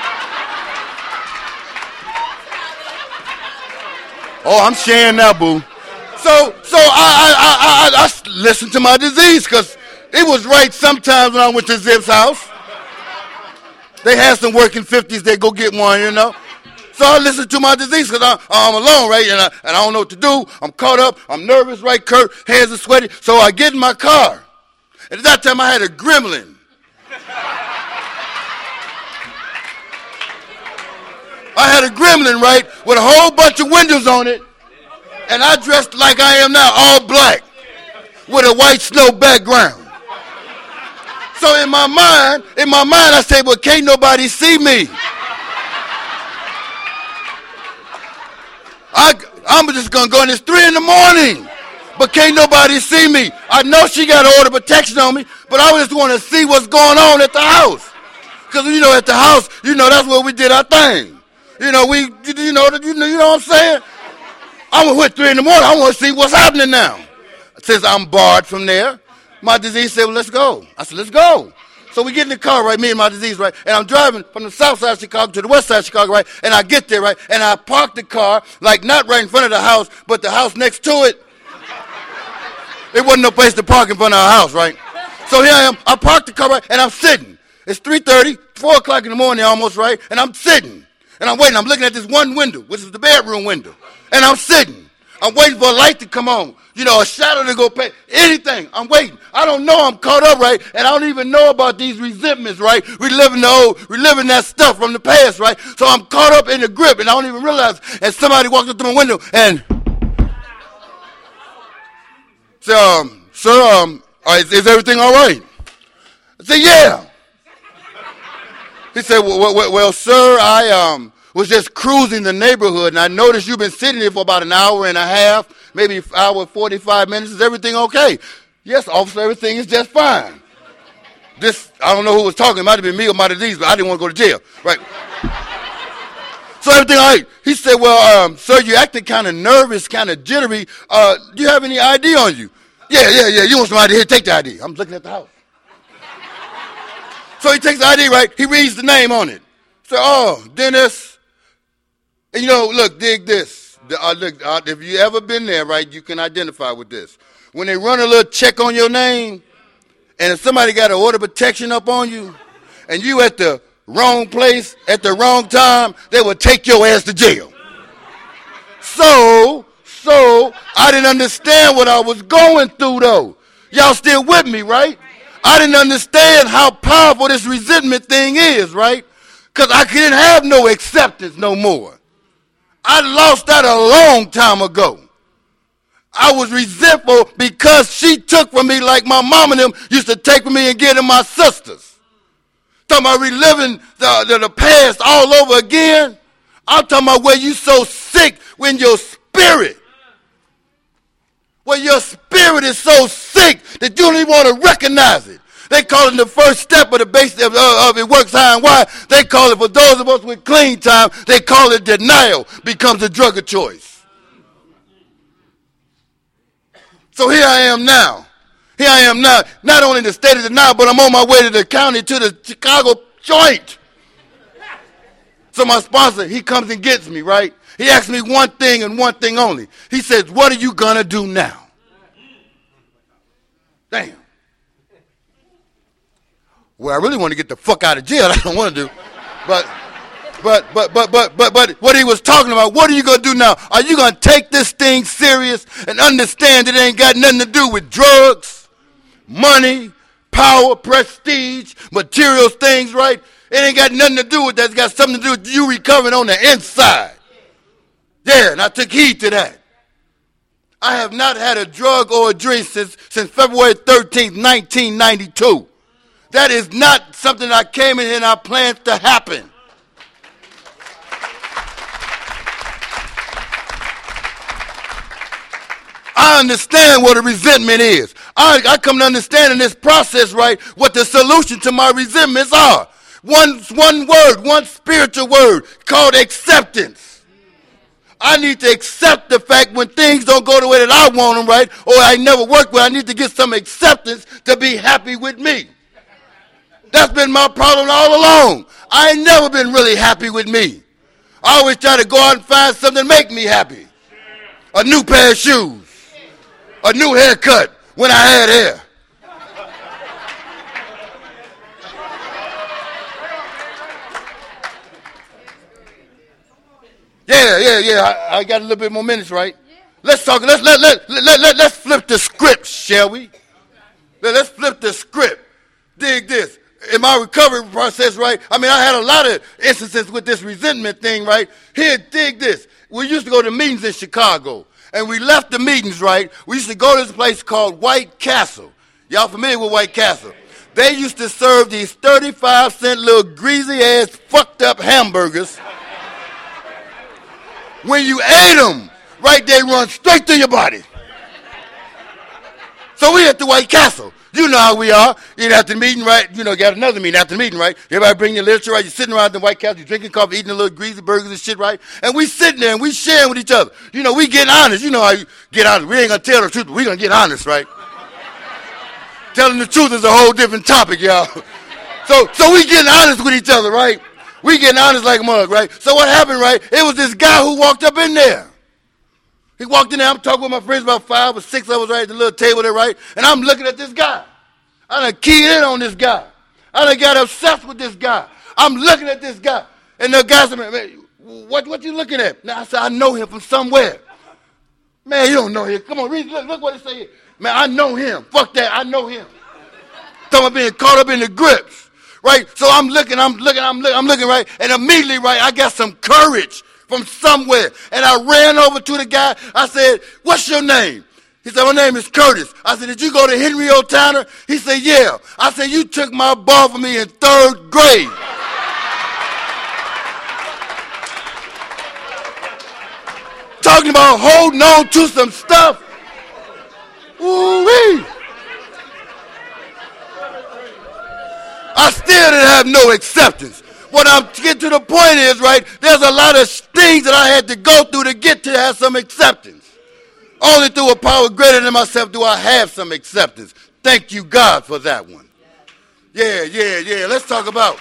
Oh, I'm sharing now, boo. So, so I, I, I, I, I listened to my disease because it was right sometimes when I went to Zip's house. They had some working fifties, they go get one, you know. So I listened to my disease because I'm alone, right? And I, and I don't know what to do. I'm caught up. I'm nervous, right, Kurt? Hands are sweaty. So I get in my car. And at that time, I had a Gremlin. I had a Gremlin, right, with a whole bunch of windows on it. And I dressed like I am now, all black, with a white snow background. So in my mind, in my mind, I say, well, can't nobody see me. I, I'm just going to go in. It's three in the morning, but can't nobody see me. I know she got to order protection on me, but I just want to see what's going on at the house. Because, you know, at the house, you know, that's where we did our thing. You know, we, you know, you know, you know what I'm saying? I'm with three in the morning. I want to see what's happening now. Since I'm barred from there, my disease said, well, let's go. I said, let's go. So we get in the car, right, me and my disease, right, and I'm driving from the south side of Chicago to the west side of Chicago, right, and I get there, right, and I park the car, like not right in front of the house, but the house next to it. There wasn't no place to park in front of our house, right? So here I am. I parked the car, right, and I'm sitting. It's three thirty, four o'clock in the morning almost, right, and I'm sitting. And I'm waiting. I'm looking at this one window, which is the bedroom window, and I'm sitting. I'm waiting for a light to come on, you know, a shadow to go past, anything. I'm waiting. I don't know. I'm caught up, right? And I don't even know about these resentments, right? Reliving the old, reliving that stuff from the past, right? So I'm caught up in the grip, and I don't even realize. And somebody walked up to my window and said, um, sir, um, is, is everything all right? I said, yeah. He said, well, well, well, sir, I um was just cruising the neighborhood, and I noticed you've been sitting here for about an hour and a half, maybe an hour, forty-five minutes. Is everything okay? Yes, officer, everything is just fine. This, I don't know who was talking. It might have been me or might have these, but I didn't want to go to jail. Right. So everything all right. He said, well, um, sir, you're acting kind of nervous, kind of jittery. Uh, do you have any I D on you? Yeah, yeah, yeah. You want somebody here? Take the I D. I'm looking at the house. So he takes the I D, right? He reads the name on it. So, oh, Dennis. And you know, look, dig this. The, uh, look, uh, if you ever been there, right, you can identify with this. When they run a little check on your name, and if somebody got an order of protection up on you, and you at the wrong place at the wrong time, they will take your ass to jail. So, so, I didn't understand what I was going through, though. Y'all still with me, right? I didn't understand how powerful this resentment thing is, right? Because I couldn't have no acceptance no more. I lost that a long time ago. I was resentful because she took from me like my mom and them used to take from me and give to my sisters. Talking about reliving the, the, the past all over again. I'm talking about where you so sick when your spirit, where your spirit is so sick that you don't even want to recognize it. They call it the first step of the base of, uh, of it works high and wide. They call it, for those of us with clean time, they call it denial becomes a drug of choice. So here I am now. Here I am now, not only in the state of denial, but I'm on my way to the county, to the Chicago joint. So my sponsor, he comes and gets me, right? He asks me one thing and one thing only. He says, what are you going to do now? Damn. Well, I really want to get the fuck out of jail. I don't want to do. But, but, but, but, but, but, but what he was talking about, what are you going to do now? Are you going to take this thing serious and understand it ain't got nothing to do with drugs, money, power, prestige, materials, things, right? It ain't got nothing to do with that. It's got something to do with you recovering on the inside. Yeah, and I took heed to that. I have not had a drug or a drink since, since February thirteenth, nineteen ninety-two. That is not something I came in here and I planned to happen. I understand what a resentment is. I, I come to understand in this process, right, what the solution to my resentments are. One, one word, one spiritual word called acceptance. I need to accept the fact when things don't go the way that I want them, right, or I never work with, I need to get some acceptance to be happy with me. That's been my problem all along. I ain't never been really happy with me. I always try to go out and find something to make me happy. A new pair of shoes. A new haircut when I had hair. Yeah, yeah, yeah. I, I got a little bit more minutes, right? Let's talk. Let's let let let let let's flip the script, shall we? Let's flip the script. Dig this. In my recovery process, right? I mean, I had a lot of instances with this resentment thing, right? Here, dig this. We used to go to meetings in Chicago, and we left the meetings, right? We used to go to this place called White Castle. Y'all familiar with White Castle? They used to serve these thirty-five cent little greasy-ass, fucked-up hamburgers. When you ate them, right, they run straight through your body. So we at the White Castle. You know how we are. You know, after the meeting, right? You know, got another meeting after the meeting, right? Everybody bring your literature, right? You're sitting around the White Castle, you're drinking coffee, eating a little greasy burgers and shit, right? And we sitting there and we sharing with each other. You know, we getting honest. You know how you get honest. We ain't gonna tell the truth, but we gonna get honest, right? Telling the truth is a whole different topic, y'all. So, so we getting honest with each other, right? We getting honest like a mug, right? So what happened, right? It was this guy who walked up in there. He walked in there. I'm talking with my friends, about five or six of us, right at the little table there, right? And I'm looking at this guy. I done keyed in on this guy. I done got obsessed with this guy. I'm looking at this guy. And the guy said, man, what, what you looking at? Now I said, I know him from somewhere. Man, you don't know him. Come on, read, look, look what it says. Man, I know him. Fuck that, I know him. Talking about being caught up in the grips, right? So I'm looking, I'm looking, I'm looking, I'm looking, right? And immediately, right, I got some courage from somewhere. And I ran over to the guy. I said, what's your name? He said, my name is Curtis. I said, did you go to Henry O. Towner? He said, yeah. I said, you took my ball from me in third grade. talking about holding on to some stuff. Ooh-wee. I still didn't have no acceptance. What I'm getting to the point is, right, there's a lot of things that I had to go through to get to have some acceptance. Only through a power greater than myself do I have some acceptance. Thank you, God, for that one. Yeah, yeah, yeah. Let's talk about.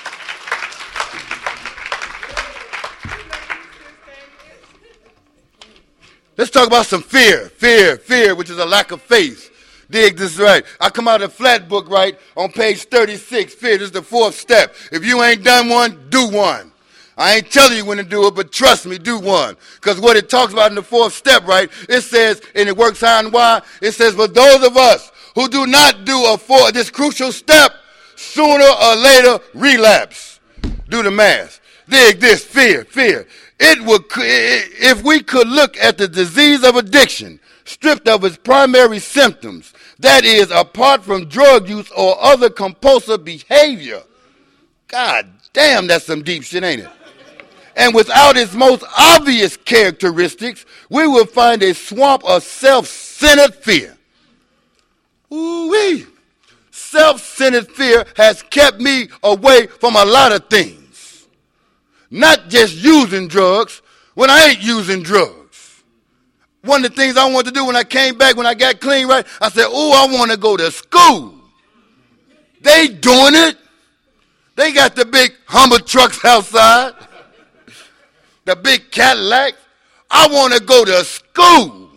Let's talk about some fear. Fear, fear, which is a lack of faith. Dig this right. I come out of the flat book, right, on page thirty-six. Fear, this is the fourth step. If you ain't done one, do one. I ain't telling you when to do it, but trust me, do one. Because what it talks about in the fourth step, right, it says, and it works how and why, it says, for those of us who do not do a four, this crucial step, sooner or later relapse. Do the math. Dig this, fear, fear. It would, if we could look at the disease of addiction, stripped of its primary symptoms, that is, apart from drug use or other compulsive behavior. God damn, that's some deep shit, ain't it? And without its most obvious characteristics, we will find a swamp of self-centered fear. Ooh-wee. Self-centered fear has kept me away from a lot of things. Not just using drugs when I ain't using drugs. One of the things I wanted to do when I came back, when I got clean, right, I said, oh, I want to go to school. They doing it. They got the big Hummer trucks outside, the big Cadillacs. I want to go to school.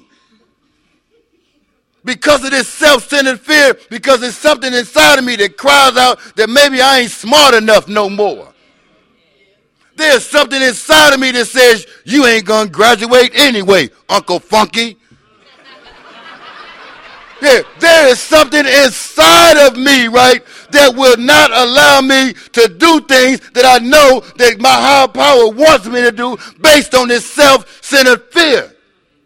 Because of this self-centered fear, because there's something inside of me that cries out that maybe I ain't smart enough no more. There's something inside of me that says, you ain't going to graduate anyway, Uncle Funky. Yeah, there is something inside of me, right, that will not allow me to do things that I know that my higher power wants me to do based on this self-centered fear.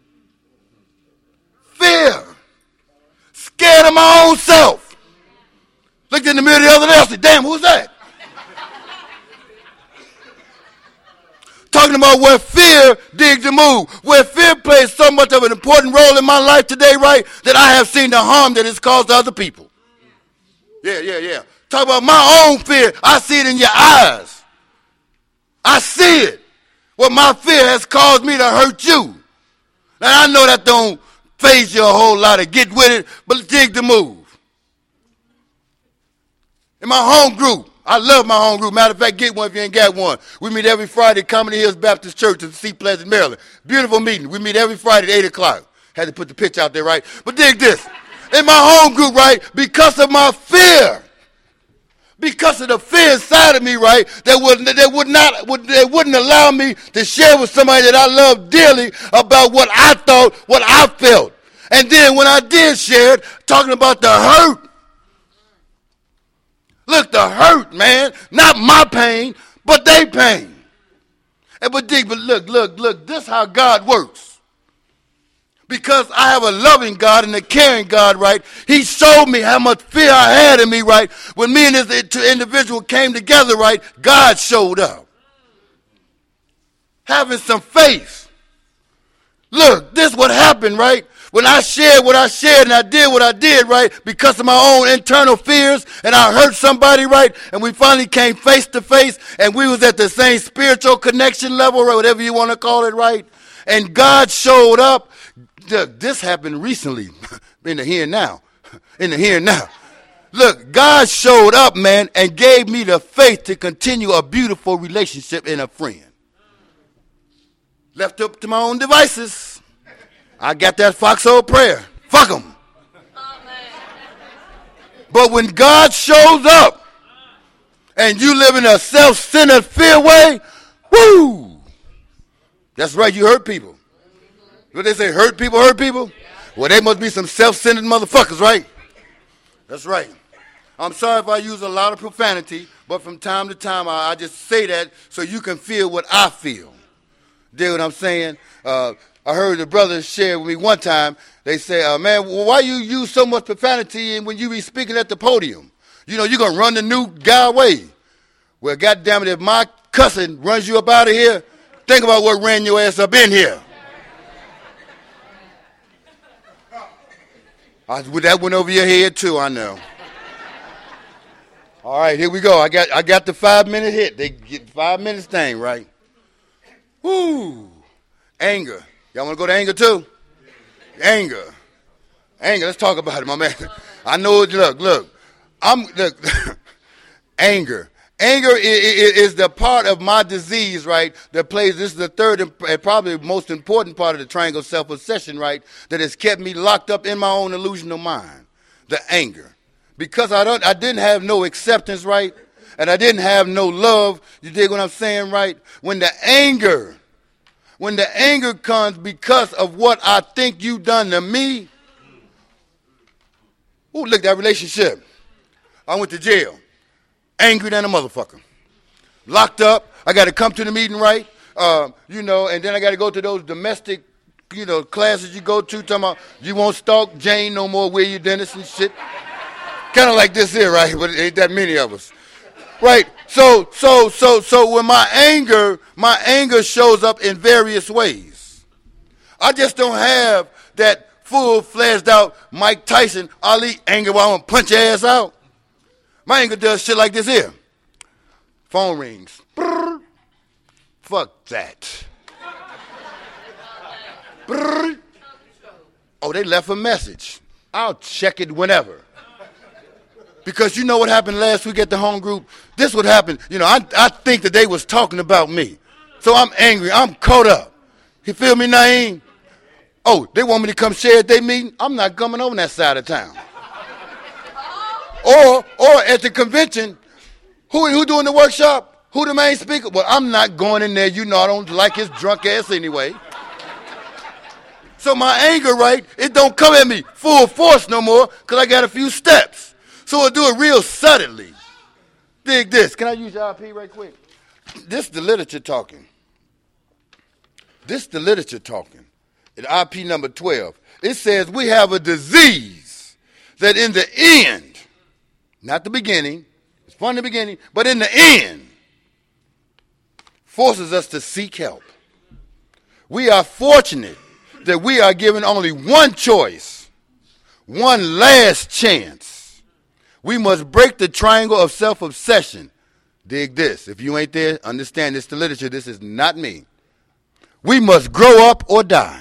Fear. Scared of my own self. Looked in the mirror the other day, I said, damn, who's that? Talking about where fear digs a move, where fear plays so much of an important role in my life today, right, that I have seen the harm that it's caused to other people. Yeah, yeah, yeah. Talk about my own fear. I see it in your eyes. I see it. What my fear has caused me to hurt you. Now, I know that don't phase you a whole lot to get with it, but dig the move. In my home group, I love my home group. Matter of fact, get one if you ain't got one. We meet every Friday at Comedy Hills Baptist Church in Sea Pleasant, Maryland. Beautiful meeting. We meet every Friday at eight o'clock. Had to put the pitch out there, right? But dig this. In my home group, right, because of my fear, because of the fear inside of me, right, that would, that would not, would, that wouldn't allow me to share with somebody that I love dearly about what I thought, what I felt. And then when I did share it, talking about the hurt, look, the hurt, man, not my pain, but they pain. And but dig, but look, look, look, this is how God works. Because I have a loving God and a caring God, right? He showed me how much fear I had in me, right? When me and this individual came together, right, God showed up. Having some faith. Look, this is what happened, right? When I shared what I shared and I did what I did, right, because of my own internal fears, and I hurt somebody, right, and we finally came face to face, and we was at the same spiritual connection level, or whatever you want to call it, right, and God showed up. Look, this happened recently, in the here and now, in the here and now. Look, God showed up, man, and gave me the faith to continue a beautiful relationship and a friend. Left up to my own devices. I got that foxhole prayer. Fuck them. But when God shows up and you live in a self-centered fear way, woo! That's right, you hurt people. What they say, hurt people, hurt people? Well, they must be some self-centered motherfuckers, right? That's right. I'm sorry if I use a lot of profanity, but from time to time I, I just say that so you can feel what I feel. Dig what I'm saying? Uh, I heard the brothers share with me one time. They say, uh, man, well, why you use so much profanity when you be speaking at the podium? You know, you're going to run the new guy away. Well, goddamn it, if my cussing runs you up out of here, think about what ran your ass up in here. I, that went over your head too, I know. All right, here we go. I got I got the five-minute hit. They get five minutes thing, right? Woo! Anger. Y'all want to go to anger too? Anger. Anger. Let's talk about it, my man. I know it. Look, look. I'm look. Anger. Anger is, is the part of my disease, right, that plays, this is the third and probably most important part of the triangle self-obsession, right, that has kept me locked up in my own illusional mind, the anger. Because I don't, I didn't have no acceptance, right, and I didn't have no love, you dig what I'm saying, right? When the anger, when the anger comes because of what I think you done to me, ooh, look, that relationship. I went to jail. Angry than a motherfucker. Locked up. I got to come to the meeting, right? Uh, you know, and then I got to go to those domestic, you know, classes you go to, talking about you won't stalk Jane no more, where you Dennis and shit. Kind of like this here, right? But it ain't that many of us. Right? So, so, so, so when my anger, my anger shows up in various ways. I just don't have that full-fledged out Mike Tyson, Ali anger where I want to punch your ass out. My anger does shit like this here. Phone rings. Brrr. Fuck that. Brrr. Oh, they left a message. I'll check it whenever. Because you know what happened last week at the home group? This would happen. You know, I, I think that they was talking about me. So I'm angry. I'm caught up. You feel me, Naeem? Oh, they want me to come share at their meeting? I'm not coming over that side of town. Or, or at the convention, who who doing the workshop? Who the main speaker? Well, I'm not going in there. You know I don't like his drunk ass anyway. So my anger, right, it don't come at me full force no more because I got a few steps. So I'll do it real subtly. Dig this. Can I use your I P right quick? This is the literature talking. This is the literature talking. At I P number twelve. It says we have a disease that in the end, not the beginning, it's fun in the beginning, but in the end, forces us to seek help. We are fortunate that we are given only one choice, one last chance. We must break the triangle of self-obsession. Dig this. If you ain't there, understand this, the literature. This is not me. We must grow up or die.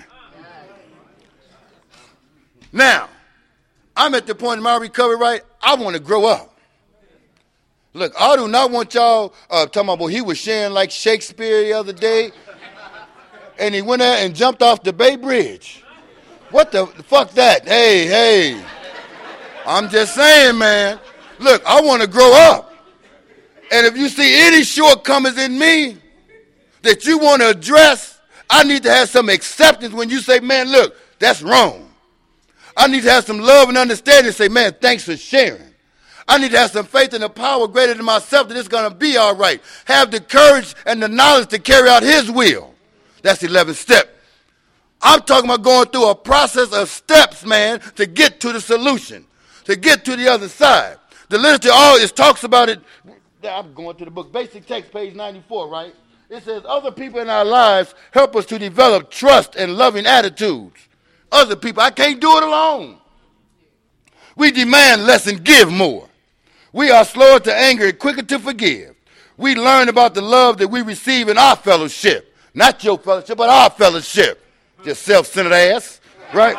Now, I'm at the point in my recovery, right? I want to grow up. Look, I do not want y'all uh, talking about, well, he was sharing like Shakespeare the other day, and he went out and jumped off the Bay Bridge. What the fuck that? Hey, hey. I'm just saying, man. Look, I want to grow up. And if you see any shortcomings in me that you want to address, I need to have some acceptance when you say, man, look, that's wrong. I need to have some love and understanding and say, man, thanks for sharing. I need to have some faith in the power greater than myself that it's going to be all right. Have the courage and the knowledge to carry out his will. That's the eleventh step. I'm talking about going through a process of steps, man, to get to the solution, to get to the other side. The literature always talks about it. I'm going to the book, basic text, page ninety-four, right? It says other people in our lives help us to develop trust and loving attitudes. Other people, I can't do it alone. We demand less and give more. We are slower to anger and quicker to forgive. We learn about the love that we receive in our fellowship. Not your fellowship, but our fellowship. Just self-centered ass, right?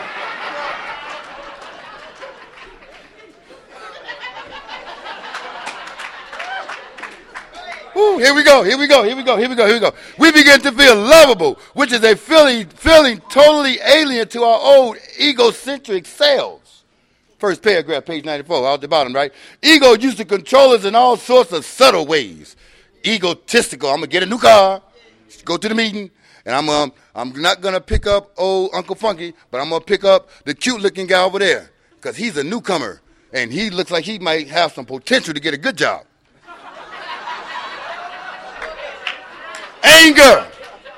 Ooh, here we go, here we go, here we go, here we go, here we go. We begin to feel lovable, which is a feeling, feeling totally alien to our old egocentric selves. First paragraph, page ninety-four, out at the bottom, right? Ego used to control us in all sorts of subtle ways. Egotistical. I'm going to get a new car, go to the meeting, and I'm um, I'm not going to pick up old Uncle Funky, but I'm going to pick up the cute-looking guy over there because he's a newcomer, and he looks like he might have some potential to get a good job. Anger.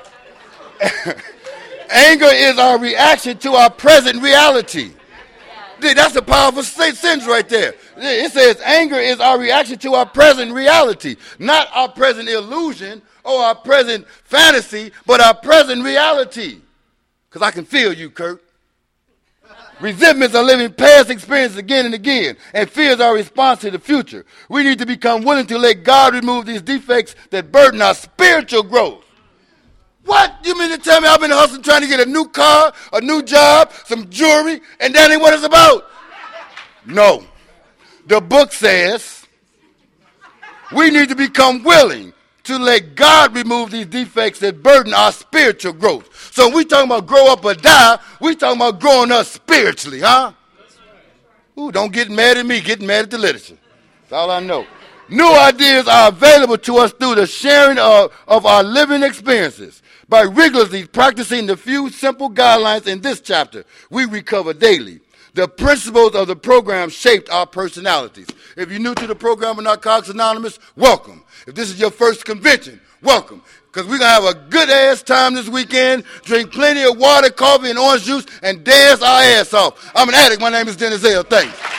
Anger is our reaction to our present reality. That's a powerful sentence right there. It says anger is our reaction to our present reality, not our present illusion or our present fantasy, but our present reality. Because I can feel you, Kurt. Resentments are living past experiences again and again, and fears are a response to the future. We need to become willing to let God remove these defects that burden our spiritual growth. What? You mean to tell me I've been hustling trying to get a new car, a new job, some jewelry, and that ain't what it's about? No. The book says we need to become willing to let God remove these defects that burden our spiritual growth. So when we talking about grow up or die, we talking about growing up spiritually, huh? Ooh, don't get mad at me, get mad at the literature. That's all I know. New ideas are available to us through the sharing of, of our living experiences. By rigorously practicing the few simple guidelines in this chapter, we recover daily. The principles of the program shaped our personalities. If you're new to the program of Narcotics Anonymous, welcome. If this is your first convention, welcome. Because we're going to have a good-ass time this weekend, drink plenty of water, coffee, and orange juice, and dance our ass off. I'm an addict. My name is Dennis L. Thanks.